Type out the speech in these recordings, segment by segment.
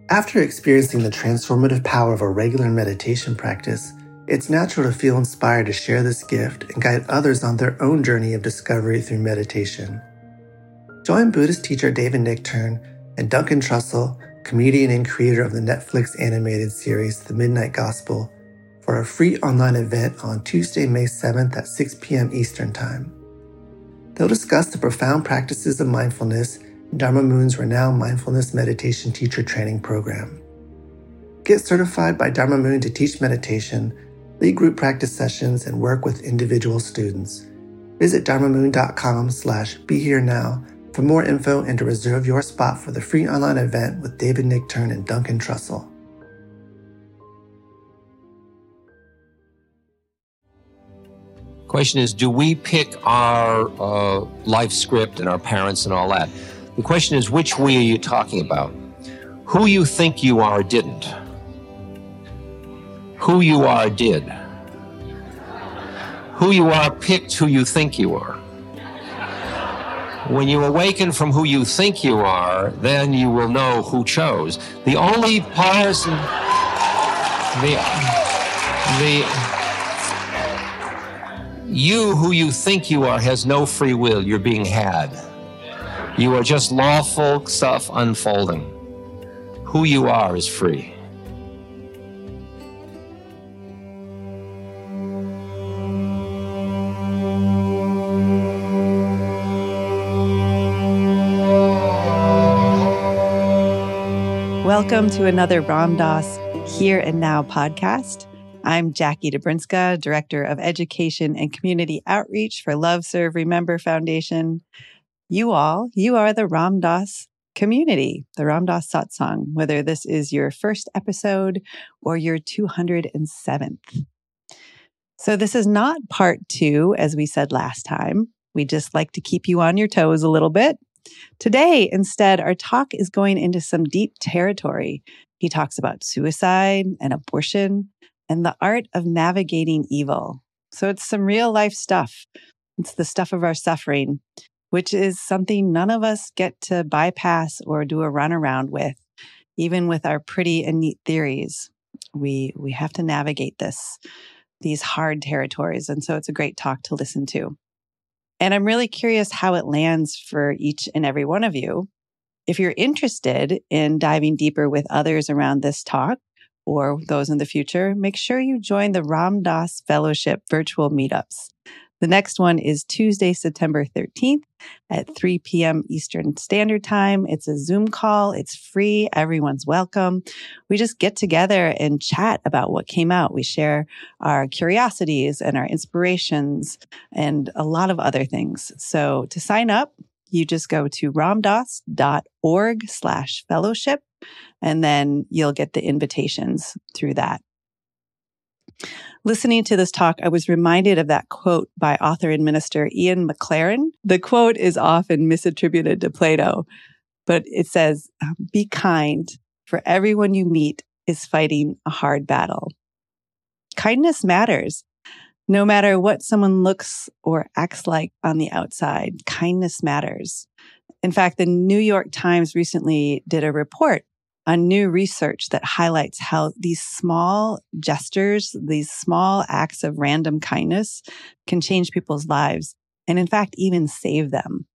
After experiencing the transformative power of a regular meditation practice, it's natural to feel inspired to share this gift and guide others on their own journey of discovery through meditation. Join Buddhist teacher David Nichtern and Duncan Trussell, comedian and creator of the Netflix animated series The Midnight Gospel, for a free online event on Tuesday, May 7th at 6 p.m. Eastern Time. They'll discuss the profound practices of mindfulness in Dharma Moon's renowned mindfulness meditation teacher training program. Get certified by Dharma Moon to teach meditation, lead group practice sessions, and work with individual students. Visit dharmamoon.com/beherenow for more info and to reserve your spot for the free online event with David Nichtern and Duncan Trussell. Question is, do we pick our life script and our parents and all that? The question is, which we are you talking about? Who you think you are didn't. Who you are did. Who you are picked who you think you are. When you awaken from who you think you are, then you will know who chose. The only person, you who you think you are has no free will. You're being had. You are just lawful stuff unfolding. Who you are is free. Welcome to another Ram Dass Here and Now podcast. I'm Jackie Dobrinska, Director of Education and Community Outreach for Love, Serve, Remember Foundation. You are the Ram Dass community, the Ram Dass Satsang, whether this is your first episode or your 207th. So this is not part 2, as we said last time. We just like to keep you on your toes a little bit. Today, instead, our talk is going into some deep territory. He talks about suicide and abortion and the art of navigating evil. So it's some real life stuff. It's the stuff of our suffering, which is something none of us get to bypass or do a runaround with, even with our pretty and neat theories. We have to navigate these hard territories. And so it's a great talk to listen to. And I'm really curious how it lands for each and every one of you. If you're interested in diving deeper with others around this talk or those in the future, make sure you join the Ram Dass Fellowship virtual meetups. The next one is Tuesday, September 13th at 3 p.m. Eastern Standard Time. It's a Zoom call. It's free. Everyone's welcome. We just get together and chat about what came out. We share our curiosities and our inspirations and a lot of other things. So to sign up, you just go to ramdass.org/fellowship, and then you'll get the invitations through that. Listening to this talk, I was reminded of that quote by author and minister Ian McLaren. The quote is often misattributed to Plato, but it says, "Be kind, for everyone you meet is fighting a hard battle." Kindness matters. No matter what someone looks or acts like on the outside, kindness matters. In fact, the New York Times recently did a report on new research that highlights how these small gestures, these small acts of random kindness can change people's lives and, in fact, even save them.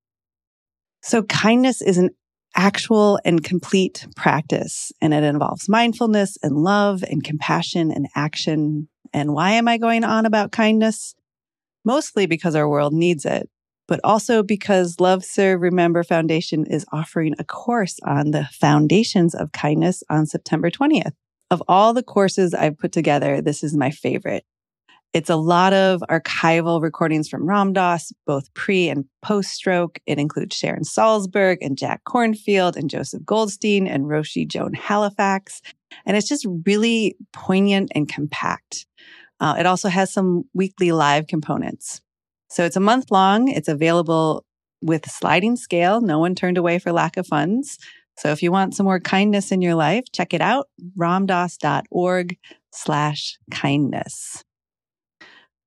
So kindness is an actual and complete practice, and it involves mindfulness and love and compassion and action. And why am I going on about kindness? Mostly because our world needs it, but also because Love, Serve, Remember Foundation is offering a course on the foundations of kindness on September 20th. Of all the courses I've put together, this is my favorite. It's a lot of archival recordings from Ram Dass, both pre and post-stroke. It includes Sharon Salzberg and Jack Kornfield and Joseph Goldstein and Roshi Joan Halifax. And it's just really poignant and compact. It also has some weekly live components. So it's a month long. It's available with a sliding scale. No one turned away for lack of funds. So if you want some more kindness in your life, check it out, ramdass.org/kindness.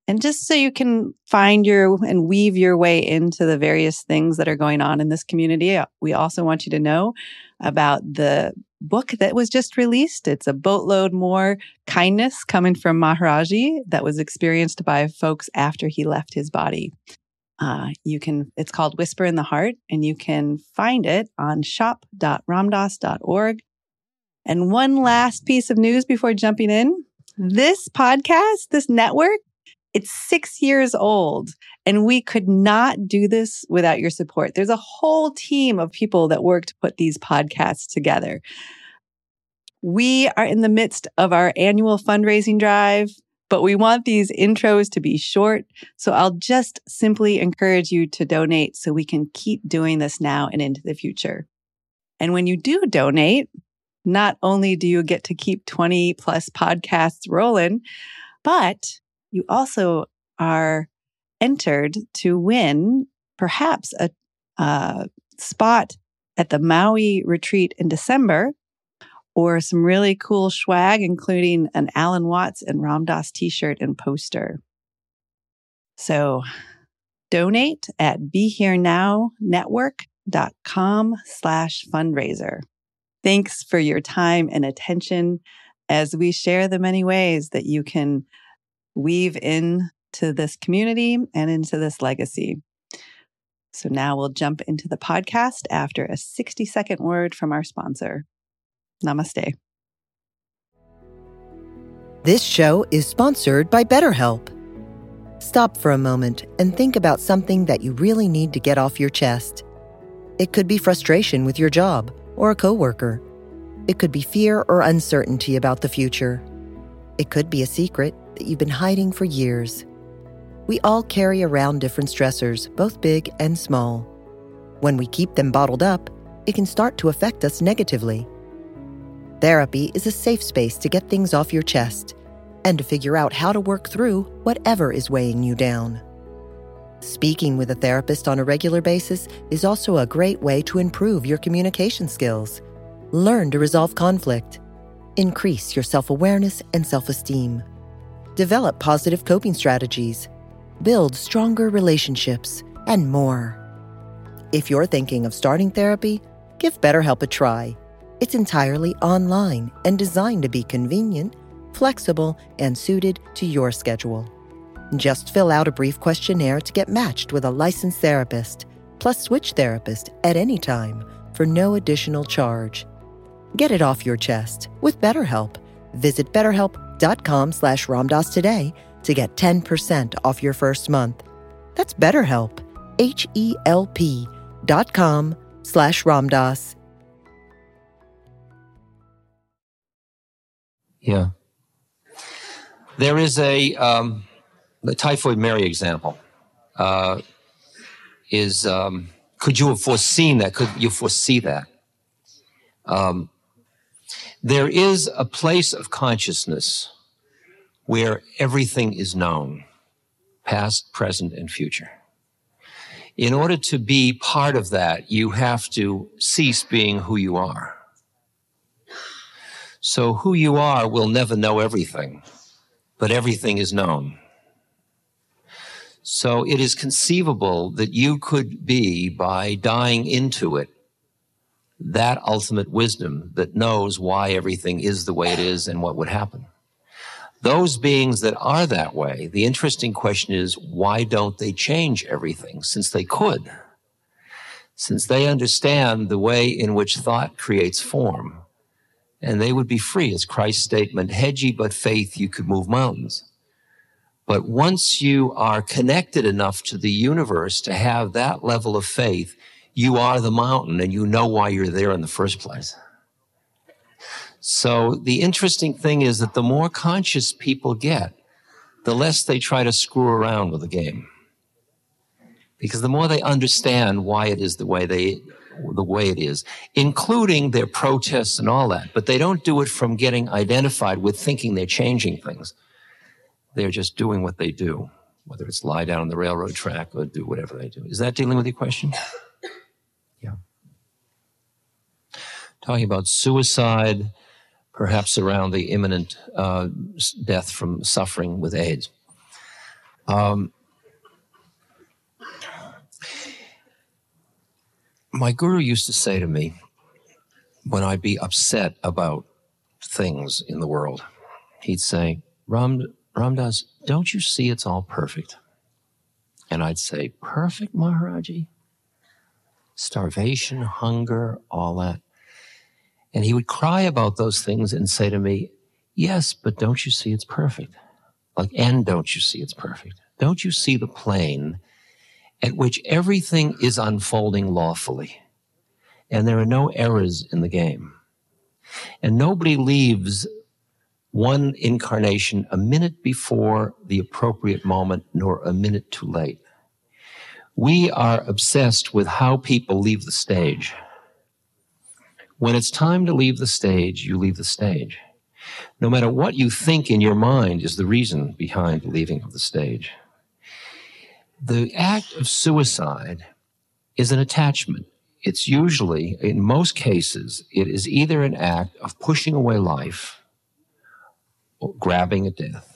And just so you can find and weave your way into the various things that are going on in this community, we also want you to know about the book that was just released. It's A Boatload More Kindness Coming from Maharaji that was experienced by folks after he left his body. It's called Whisper in the Heart, and you can find it on shop.ramdas.org. And one last piece of news before jumping in. This podcast, this network, it's 6 years old, and we could not do this without your support. There's a whole team of people that work to put these podcasts together. We are in the midst of our annual fundraising drive, but we want these intros to be short. So I'll just simply encourage you to donate so we can keep doing this now and into the future. And when you do donate, not only do you get to keep 20 plus podcasts rolling, but you also are entered to win perhaps a spot at the Maui retreat in December, or some really cool swag, including an Alan Watts and Ram Dass t-shirt and poster. So donate at BeHereNowNetwork.com/fundraiser. Thanks for your time and attention as we share the many ways that you can weave into this community and into this legacy. So now we'll jump into the podcast after a 60-second word from our sponsor. Namaste. This show is sponsored by BetterHelp. Stop for a moment and think about something that you really need to get off your chest. It could be frustration with your job or a coworker. It could be fear or uncertainty about the future. It could be a secret that you've been hiding for years. We all carry around different stressors, both big and small. When we keep them bottled up, it can start to affect us negatively. Therapy is a safe space to get things off your chest and to figure out how to work through whatever is weighing you down. Speaking with a therapist on a regular basis is also a great way to improve your communication skills, learn to resolve conflict, increase your self-awareness and self-esteem, develop positive coping strategies, build stronger relationships, and more. If you're thinking of starting therapy, give BetterHelp a try. It's entirely online and designed to be convenient, flexible, and suited to your schedule. Just fill out a brief questionnaire to get matched with a licensed therapist, plus switch therapist at any time for no additional charge. Get it off your chest with BetterHelp. Visit BetterHelp.com/RamDass today to get 10% off your first month. That's BetterHelp, HELP.com/RamDass. Yeah. There is the Typhoid Mary example. Could you have foreseen that? Could you foresee that? There is a place of consciousness where everything is known, past, present, and future. In order to be part of that, you have to cease being who you are. So who you are will never know everything, but everything is known. So it is conceivable that you could be, by dying into it, that ultimate wisdom that knows why everything is the way it is and what would happen. Those beings that are that way, the interesting question is, why don't they change everything, since they could? Since they understand the way in which thought creates form, and they would be free, as Christ's statement, had ye but faith, you could move mountains. But once you are connected enough to the universe to have that level of faith, you are the mountain, and you know why you're there in the first place. So the interesting thing is that the more conscious people get, the less they try to screw around with the game. Because the more they understand why it is the way it is, including their protests and all that. But they don't do it from getting identified with thinking they're changing things. They're just doing what they do, whether it's lie down on the railroad track or do whatever they do. Is that dealing with your question? Yeah. Talking about suicide, perhaps around the imminent death from suffering with AIDS. My guru used to say to me, when I'd be upset about things in the world, he'd say, Ramdas, don't you see it's all perfect? And I'd say, perfect, Maharaji? Starvation, hunger, all that. And he would cry about those things and say to me, yes, but don't you see it's perfect? And don't you see it's perfect? Don't you see the plane at which everything is unfolding lawfully, and there are no errors in the game, and nobody leaves one incarnation a minute before the appropriate moment nor a minute too late. We are obsessed with how people leave the stage. When it's time to leave the stage, you leave the stage. No matter what you think in your mind is the reason behind the leaving of the stage. The act of suicide is an attachment. It's usually, in most cases, it is either an act of pushing away life or grabbing at death.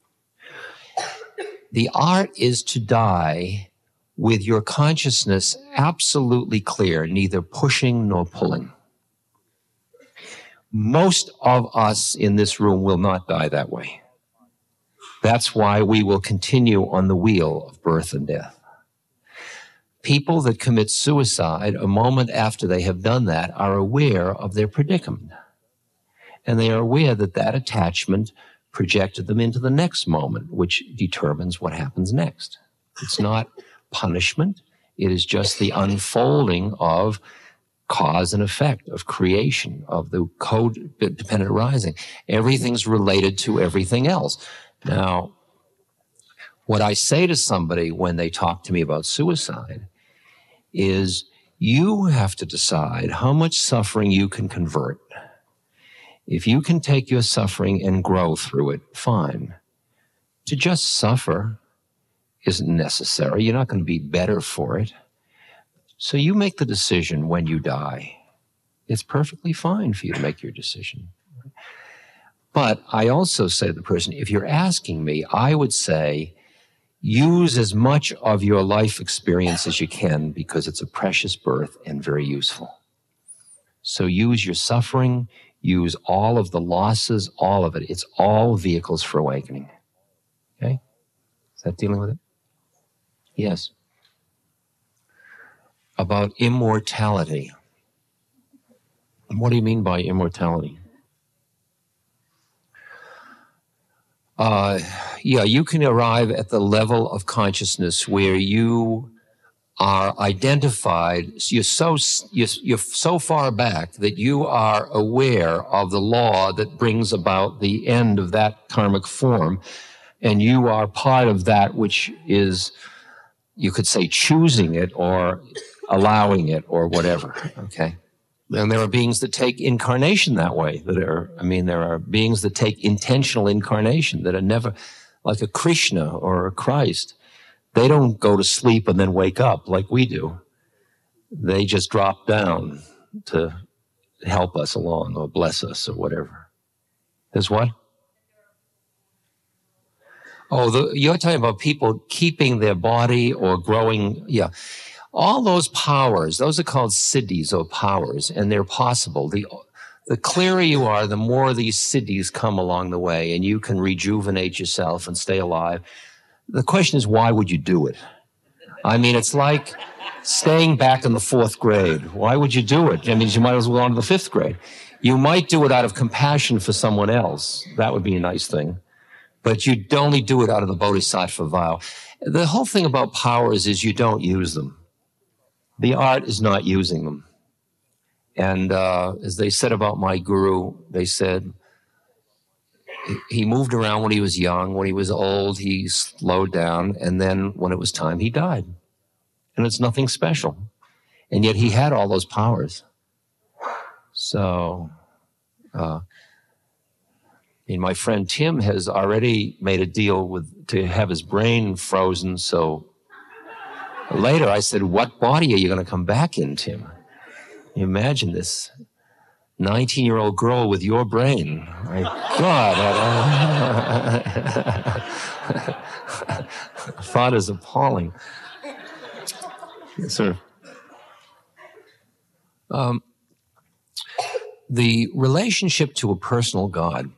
The art is to die with your consciousness absolutely clear, neither pushing nor pulling. Most of us in this room will not die that way. That's why we will continue on the wheel of birth and death. People that commit suicide a moment after they have done that are aware of their predicament. And they are aware that that attachment projected them into the next moment, which determines what happens next. It's not punishment. It is just the unfolding of cause and effect, of creation, of the code-dependent arising. Everything's related to everything else. Now, what I say to somebody when they talk to me about suicide is you have to decide how much suffering you can convert. If you can take your suffering and grow through it, fine. To just suffer isn't necessary. You're not going to be better for it. So you make the decision when you die. It's perfectly fine for you to make your decision. But I also say to the person, if you're asking me, I would say, use as much of your life experience as you can because it's a precious birth and very useful. So use your suffering, use all of the losses, all of it. It's all vehicles for awakening. Okay? Is that dealing with it? Yes. About immortality. What do you mean by immortality? You can arrive at the level of consciousness where you are identified. You're so far back that you are aware of the law that brings about the end of that karmic form, and you are part of that which is, you could say, choosing it or allowing it or whatever. Okay. And there are beings that take incarnation that way. There are beings that take intentional incarnation that are never, like a Krishna or a Christ. They don't go to sleep and then wake up like we do. They just drop down to help us along or bless us or whatever. There's what? Oh, you're talking about people keeping their body or growing, yeah. All those powers, those are called siddhis or powers, and they're possible. The clearer you are, the more these siddhis come along the way, and you can rejuvenate yourself and stay alive. The question is, why would you do it? I mean, it's like staying back in the 4th grade. Why would you do it? I mean, you might as well go on to the 5th grade. You might do it out of compassion for someone else. That would be a nice thing. But you'd only do it out of the bodhisattva vow. The whole thing about powers is you don't use them. The art is not using them. And as they said about my guru, they said he moved around when he was young. When he was old, he slowed down. And then when it was time, he died. And it's nothing special. And yet he had all those powers. So, my friend Tim has already made a deal to have his brain frozen. So later I said, what body are you going to come back in, Tim? You imagine this. 19-year-old girl with your brain. My God. Thought is appalling. Yes, sir. The relationship to a personal God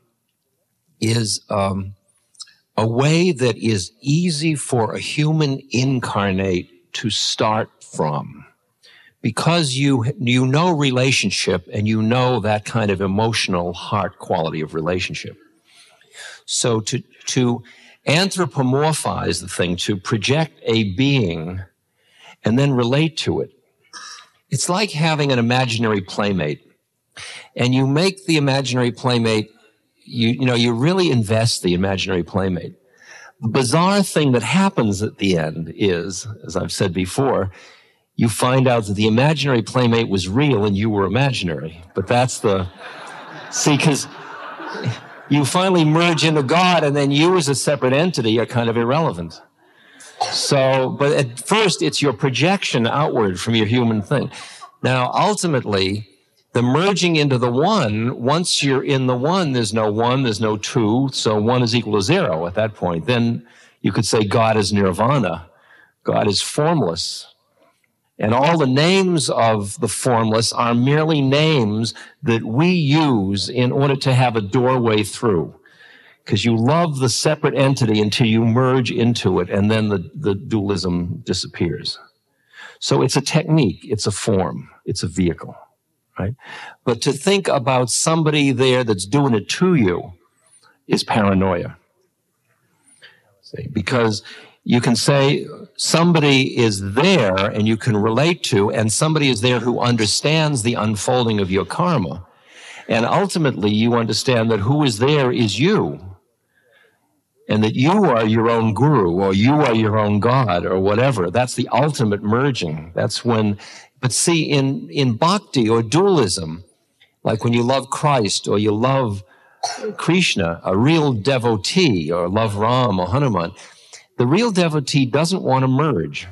is a way that is easy for a human incarnate to start from. Because you know relationship and you know that kind of emotional heart quality of relationship. So to anthropomorphize the thing, to project a being and then relate to it, it's like having an imaginary playmate. And you make the imaginary playmate, you really invest the imaginary playmate. The bizarre thing that happens at the end is, as I've said before, you find out that the imaginary playmate was real and you were imaginary. But that's because you finally merge into God, and then you as a separate entity are kind of irrelevant. But at first it's your projection outward from your human thing. Now, ultimately, the merging into the one, once you're in the one, there's no two, so one is equal to zero at that point. Then you could say God is nirvana. God is formless. And all the names of the formless are merely names that we use in order to have a doorway through. Because you love the separate entity until you merge into it, and then the dualism disappears. So it's a technique, it's a form, it's a vehicle, right? But to think about somebody there that's doing it to you is paranoia. See? Because you can say somebody is there and you can relate to, and somebody is there who understands the unfolding of your karma. And ultimately, you understand that who is there is you. And that you are your own guru, or you are your own God, or whatever. That's the ultimate merging. That's when, but see, in bhakti or dualism, like when you love Christ or you love Krishna, a real devotee, or love Ram or Hanuman, the real devotee doesn't want to merge.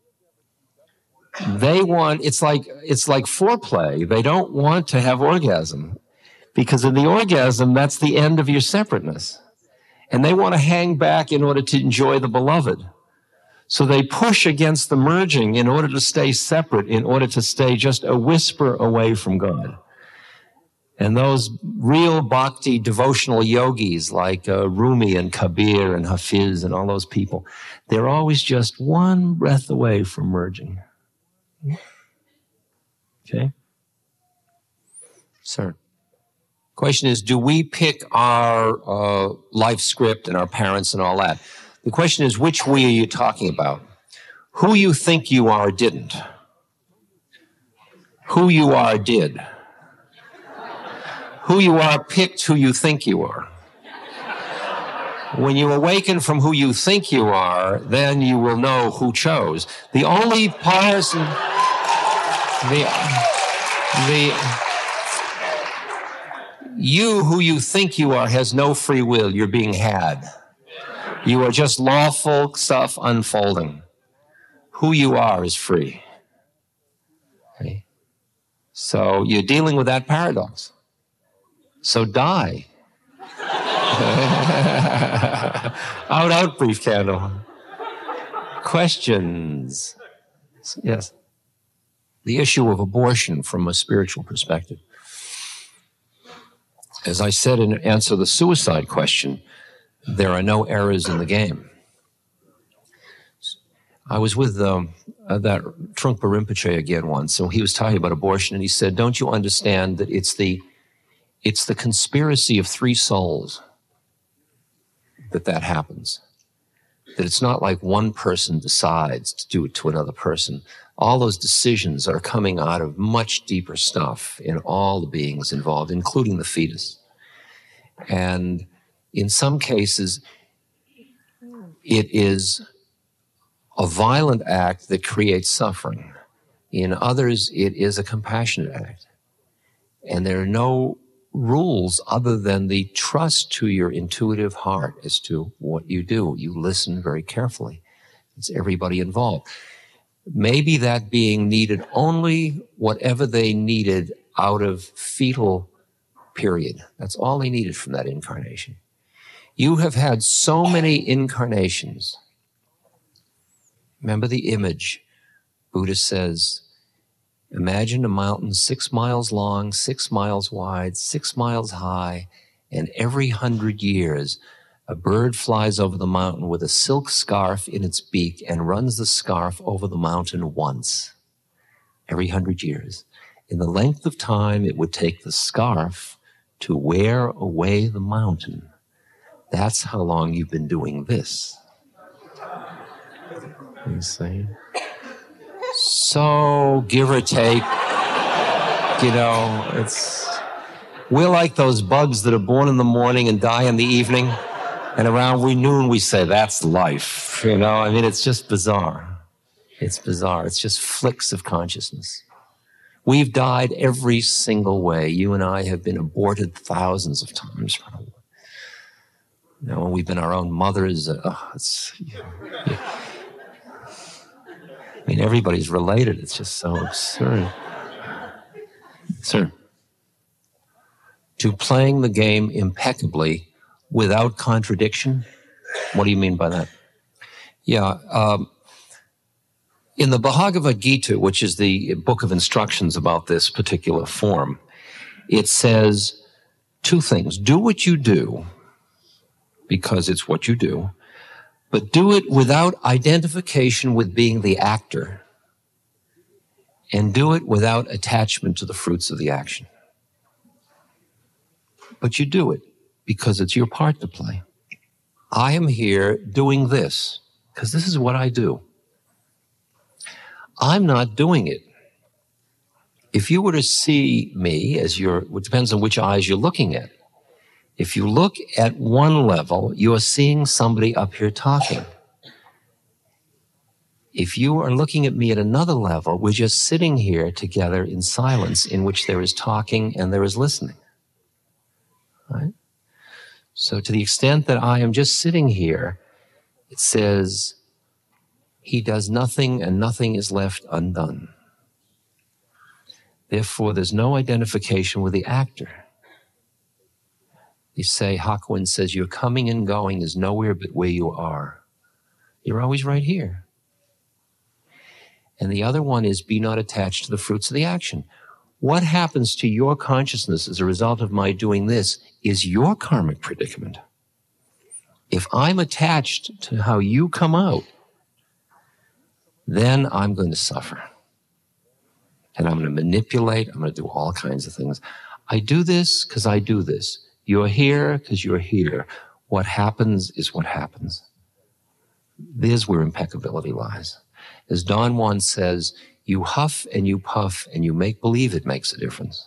It's like foreplay. They don't want to have orgasm, because in the orgasm, that's the end of your separateness. And they want to hang back in order to enjoy the beloved. So they push against the merging in order to stay separate, in order to stay just a whisper away from God. And those real bhakti devotional yogis like Rumi and Kabir and Hafiz and all those people, they're always just one breath away from merging. Okay? Sir. Question is, do we pick our life script and our parents and all that? The question is, which we are you talking about? Who you think you are didn't. Who you are did. Who you are picked who you think you are. When you awaken from who you think you are, then you will know who chose. The only person, you who you think you are has no free will. You're being had. You are just lawful stuff unfolding. Who you are is free. Okay? So you're dealing with that paradox. So die. Out, brief candle. Questions? Yes. The issue of abortion from a spiritual perspective. As I said in answer to the suicide question, there are no errors in the game. I was with that Trungpa Rinpoche again once, and he was talking about abortion, and he said, don't you understand that it's the conspiracy of three souls that happens? That it's not like one person decides to do it to another person. All those decisions are coming out of much deeper stuff in all the beings involved, including the fetus. And in some cases, it is a violent act that creates suffering. In others, it is a compassionate act. And there are no rules other than the trust to your intuitive heart as to what you do. You listen very carefully. It's everybody involved. Maybe that being needed only whatever they needed out of fetal period. That's all they needed from that incarnation. You have had so many incarnations. Remember the image. Buddha says, imagine a mountain 6 miles long, 6 miles wide, 6 miles high, and every 100 years, a bird flies over the mountain with a silk scarf in its beak and runs the scarf over the mountain once. Every 100 years. In the length of time it would take the scarf to wear away the mountain. That's how long you've been doing this. You see? So, give or take, we're like those bugs that are born in the morning and die in the evening. And around noon we say, that's life. It's just bizarre. It's bizarre. It's just flicks of consciousness. We've died every single way. You and I have been aborted thousands of times. When we've been our own mothers, everybody's related. It's just so absurd. Sir, to playing the game impeccably without contradiction, what do you mean by that? In the Bhagavad Gita, which is the book of instructions about this particular form, it says 2 things. Do what you do, because it's what you do, but do it without identification with being the actor, and do it without attachment to the fruits of the action. But you do it because it's your part to play. I am here doing this because this is what I do. I'm not doing it. If you were to see me it depends on which eyes you're looking at. If you look at one level, you are seeing somebody up here talking. If you are looking at me at another level, we're just sitting here together in silence in which there is talking and there is listening. Right? So to the extent that I am just sitting here, it says, he does nothing and nothing is left undone. Therefore, there's no identification with the actor. You say, Hakuin says, your coming and going is nowhere but where you are. You're always right here. And the other one is, be not attached to the fruits of the action. What happens to your consciousness as a result of my doing this is your karmic predicament. If I'm attached to how you come out, then I'm going to suffer. And I'm going to manipulate. I'm going to do all kinds of things. I do this because I do this. You're here because you're here. What happens is what happens. There's where impeccability lies. As Don Juan says, you huff and you puff and you make believe it makes a difference.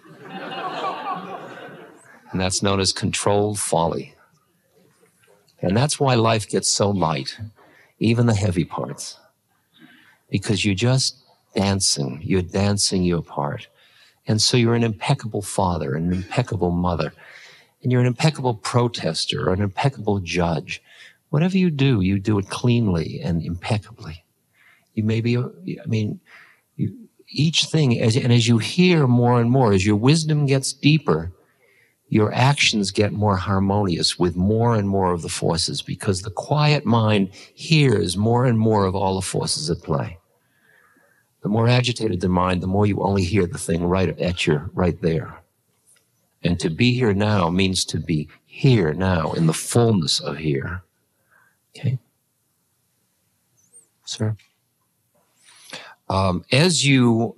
And that's known as controlled folly. And that's why life gets so light, even the heavy parts. Because you're just dancing. You're dancing your part. And so you're an impeccable father, an impeccable mother, and you're an impeccable protester or an impeccable judge. Whatever you do it cleanly and impeccably. You may be, each thing, as you hear more and more, as your wisdom gets deeper, your actions get more harmonious with more and more of the forces, because the quiet mind hears more and more of all the forces at play. The more agitated the mind, the more you only hear the thing right there. And to be here now means to be here now in the fullness of here. Okay? Sir? As you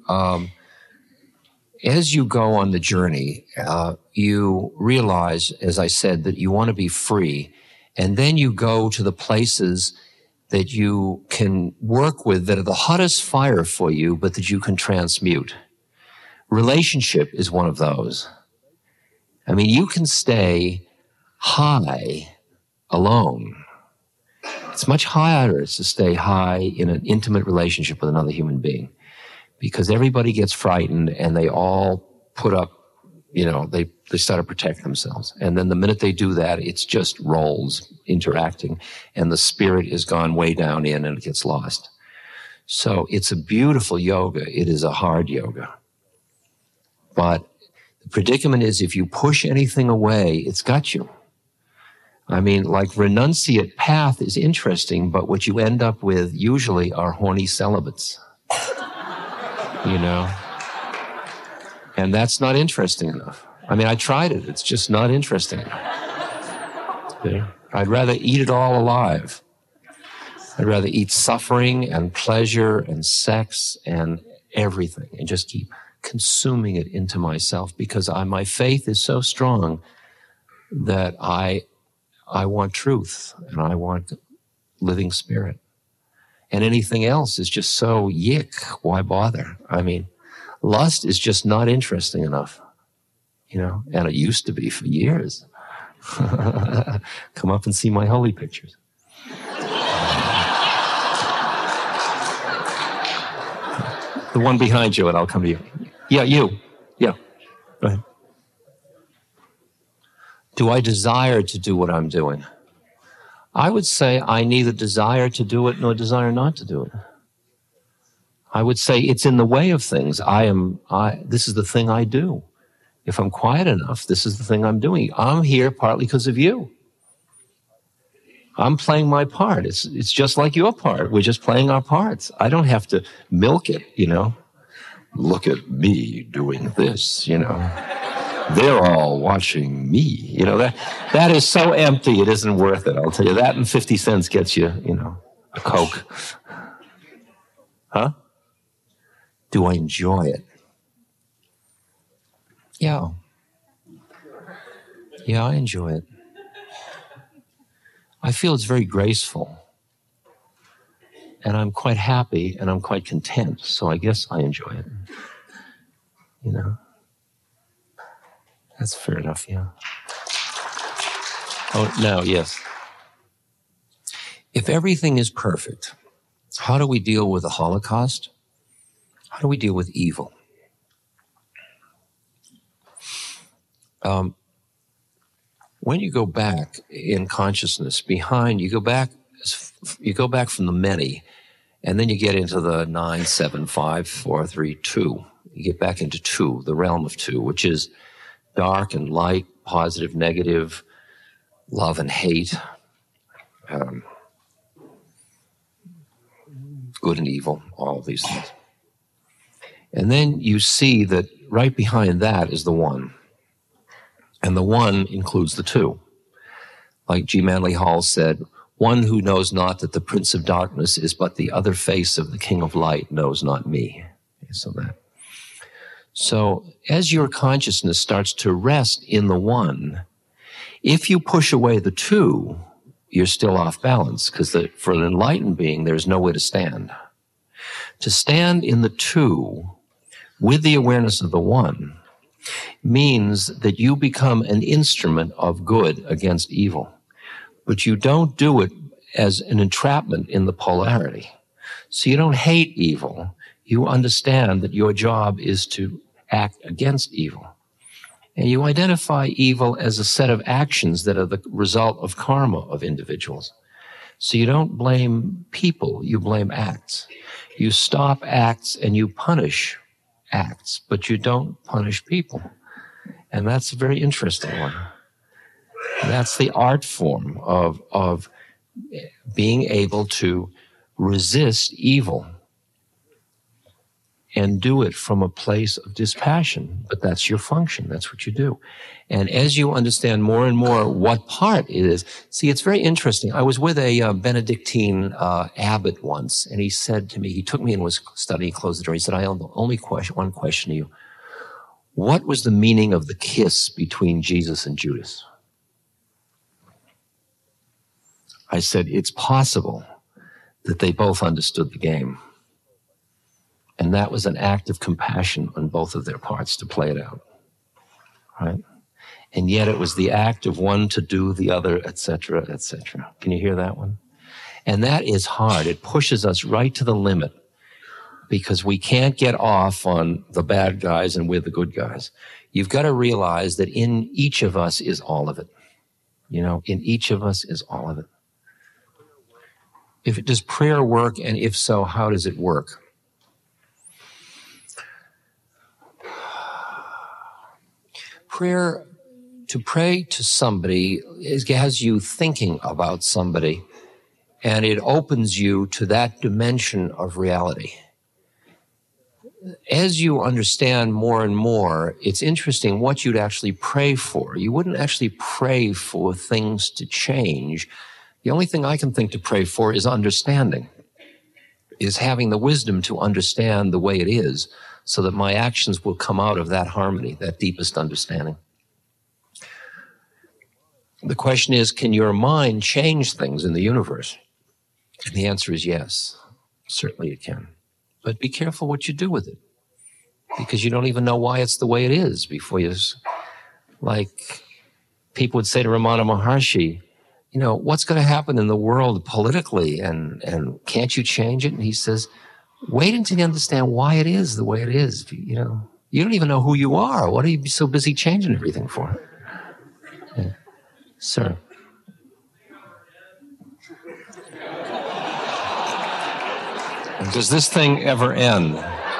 go on the journey, you realize, as I said, that you want to be free, and then you go to the places that you can work with that are the hottest fire for you, but that you can transmute. Relationship is one of those. You can stay high alone. It's much harder to stay high in an intimate relationship with another human being, because everybody gets frightened and they all put up, they start to protect themselves. And then the minute they do that, it's just roles interacting, and the spirit is gone way down in and it gets lost. So it's a beautiful yoga. It is a hard yoga. But the predicament is if you push anything away, it's got you. I mean, like renunciate path is interesting, but what you end up with usually are horny celibates. You know? And that's not interesting enough. I mean, I tried it. It's just not interesting enough. Okay? I'd rather eat it all alive. I'd rather eat suffering and pleasure and sex and everything and just keep consuming it into myself because my faith is so strong that I want truth and I want living spirit. And anything else is just so yick. Why bother? I mean, lust is just not interesting enough, you know, and it used to be for years. Come up and see my holy pictures. The one behind you, and I'll come to you. Yeah, you. Yeah. Go ahead. Do I desire to do what I'm doing? I would say I neither desire to do it nor desire not to do it. I would say it's in the way of things. This is the thing I do. If I'm quiet enough, this is the thing I'm doing. I'm here partly because of you. I'm playing my part. It's just like your part. We're just playing our parts. I don't have to milk it, you know. Look at me doing this, you know. They're all watching me. You know, that is so empty, it isn't worth it, I'll tell you. That and 50 cents gets you, you know, a Coke. Huh? Do I enjoy it? Yeah. Yeah, I enjoy it. I feel it's very graceful. And I'm quite happy and I'm quite content, so I guess I enjoy it. You know? That's fair enough, yeah. Oh, now, yes. If everything is perfect, how do we deal with the Holocaust? How do we deal with evil? When you go back in consciousness behind, you go back from the many, and then you get into the 9, 7, 5, 4, 3, 2. You get back into 2, the realm of 2, which is dark and light, positive, negative, love and hate, good and evil, all of these things. And then you see that right behind that is the 1. And the 1 includes the 2. Like G. Manly Hall said, one who knows not that the Prince of Darkness is but the other face of the King of Light knows not me. So as your consciousness starts to rest in the 1, if you push away the 2, you're still off balance, because for an enlightened being, there's nowhere to stand. To stand in the 2 with the awareness of the 1 means that you become an instrument of good against evil. But you don't do it as an entrapment in the polarity. So you don't hate evil. You understand that your job is to act against evil. And you identify evil as a set of actions that are the result of karma of individuals. So you don't blame people, you blame acts. You stop acts and you punish acts, but you don't punish people. And that's a very interesting one. That's the art form of being able to resist evil and do it from a place of dispassion. But that's your function. That's what you do. And as you understand more and more what part it is, see, it's very interesting. I was with a Benedictine abbot once, and he said to me, he took me and was studying, closed the door. He said, I have only one question to you. What was the meaning of the kiss between Jesus and Judas? I said, it's possible that they both understood the game. And that was an act of compassion on both of their parts to play it out, right? And yet it was the act of one to do the other, et cetera, et cetera. Can you hear that one? And that is hard. It pushes us right to the limit because we can't get off on the bad guys and we're the good guys. You've got to realize that in each of us is all of it. You know, in each of us is all of it. Does prayer work? And if so, how does it work? to pray to somebody has you thinking about somebody, and it opens you to that dimension of reality. As you understand more and more, it's interesting what you'd actually pray for. You wouldn't actually pray for things to change. The only thing I can think to pray for is understanding, is having the wisdom to understand the way it is so that my actions will come out of that harmony, that deepest understanding. The question is, can your mind change things in the universe? And the answer is yes, certainly it can. But be careful what you do with it, because you don't even know why it's the way it is before you, like people would say to Ramana Maharshi, you know, what's going to happen in the world politically, and can't you change it? And he says, wait until you understand why it is the way it is. You know, you don't even know who you are. What are you so busy changing everything for? Yeah. Sir. Does this thing ever end?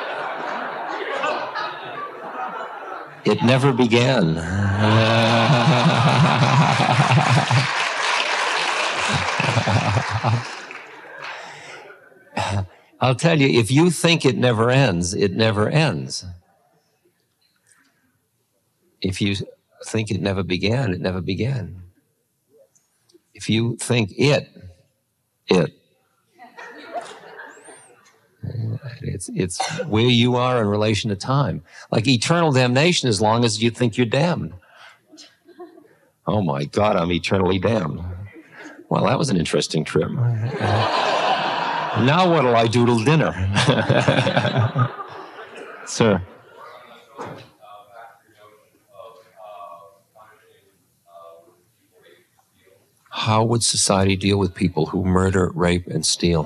It never began. I'll tell you, if you think it never ends, it never ends. If you think it never began, it never began. If you think it. It's where you are in relation to time. Like eternal damnation as long as you think you're damned. Oh my God, I'm eternally damned. Well, that was an interesting trip. Now what'll I do till dinner? Sir. How would society deal with people who murder, rape, and steal?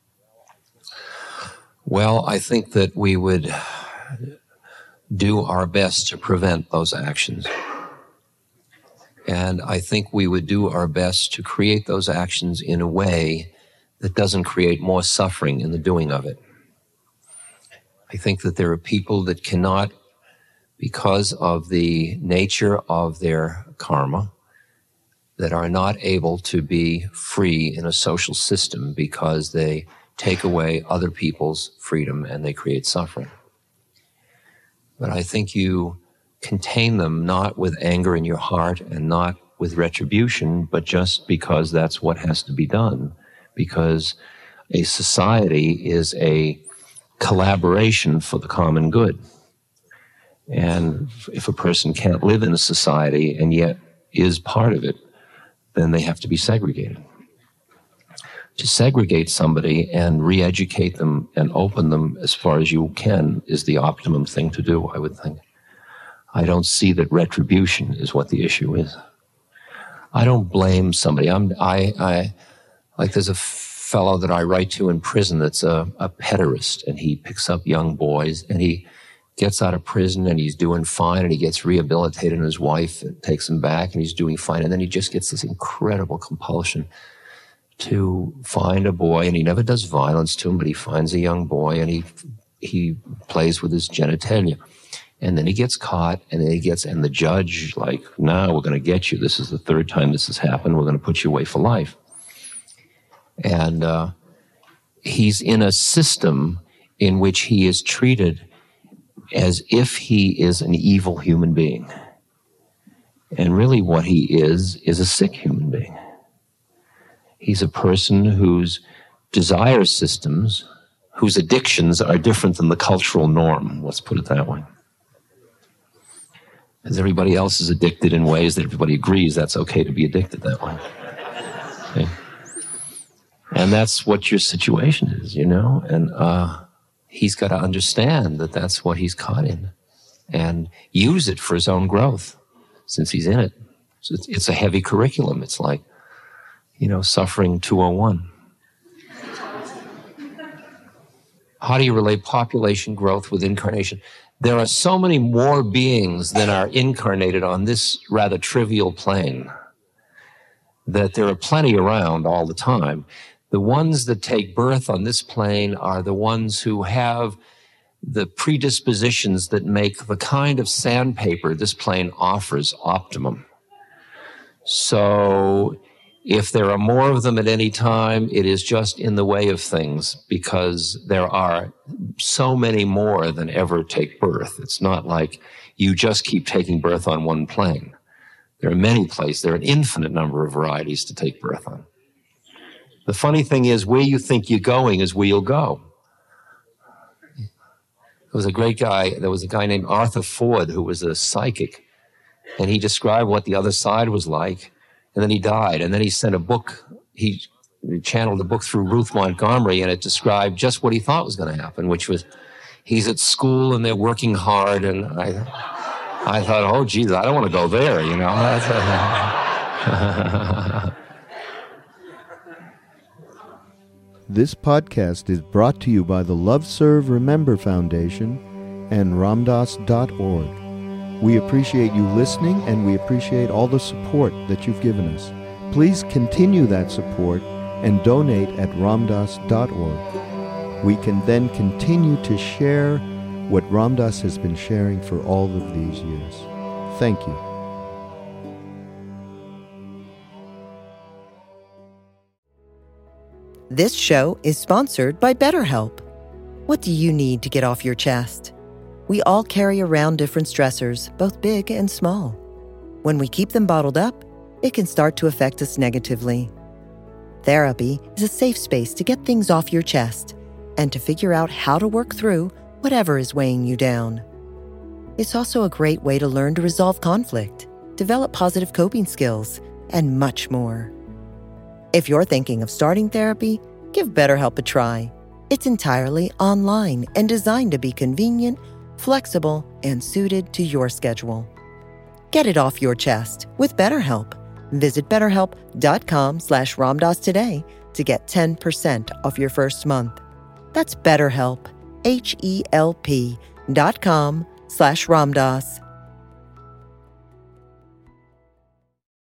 Well, I think that we would do our best to prevent those actions. And I think we would do our best to create those actions in a way that doesn't create more suffering in the doing of it. I think that there are people that cannot, because of the nature of their karma, that are not able to be free in a social system because they take away other people's freedom and they create suffering. But I think you contain them not with anger in your heart and not with retribution, but just because that's what has to be done. Because a society is a collaboration for the common good. And if a person can't live in a society and yet is part of it, then they have to be segregated. To segregate somebody and re-educate them and open them as far as you can is the optimum thing to do, I would think. I don't see that retribution is what the issue is. I don't blame somebody. Like there's a fellow that I write to in prison that's a pederast, and he picks up young boys, and he gets out of prison and he's doing fine, and he gets rehabilitated, and his wife takes him back and he's doing fine. And then he just gets this incredible compulsion to find a boy, and he never does violence to him, but he finds a young boy and he plays with his genitalia. And then he gets caught, and then and the judge, like, no, we're going to get you. This is the third time this has happened. We're going to put you away for life. And he's in a system in which he is treated as if he is an evil human being. And really what he is a sick human being. He's a person whose desire systems, whose addictions are different than the cultural norm. Let's put it that way. As everybody else is addicted in ways that everybody agrees that's okay to be addicted that way. Okay? And that's what your situation is, you know? And he's got to understand that that's what he's caught in and use it for his own growth since he's in it. So it's a heavy curriculum. It's like, you know, Suffering 201. How do you relate population growth with incarnation? There are so many more beings than are incarnated on this rather trivial plane that there are plenty around all the time. The ones that take birth on this plane are the ones who have the predispositions that make the kind of sandpaper this plane offers optimum. So if there are more of them at any time, it is just in the way of things because there are so many more than ever take birth. It's not like you just keep taking birth on one plane. There are many places. There are an infinite number of varieties to take birth on. The funny thing is, where you think you're going is where you'll go. There was a guy named Arthur Ford who was a psychic, and he described what the other side was like, and then he died, and then he sent a book, he channeled a book through Ruth Montgomery, and it described just what he thought was going to happen, which was he's at school and they're working hard, and I thought, oh, geez, I don't want to go there, you know. This podcast is brought to you by the Love Serve Remember Foundation and Ramdas.org. We appreciate you listening, and we appreciate all the support that you've given us. Please continue that support and donate at Ramdas.org. We can then continue to share what Ramdas has been sharing for all of these years. Thank you. This show is sponsored by BetterHelp. What do you need to get off your chest? We all carry around different stressors, both big and small. When we keep them bottled up, it can start to affect us negatively. Therapy is a safe space to get things off your chest and to figure out how to work through whatever is weighing you down. It's also a great way to learn to resolve conflict, develop positive coping skills, and much more. If you're thinking of starting therapy, give BetterHelp a try. It's entirely online and designed to be convenient, flexible, and suited to your schedule. Get it off your chest with BetterHelp. Visit BetterHelp.com/Ramdas today to get 10% off your first month. That's BetterHelp, HELP.com/Ramdas.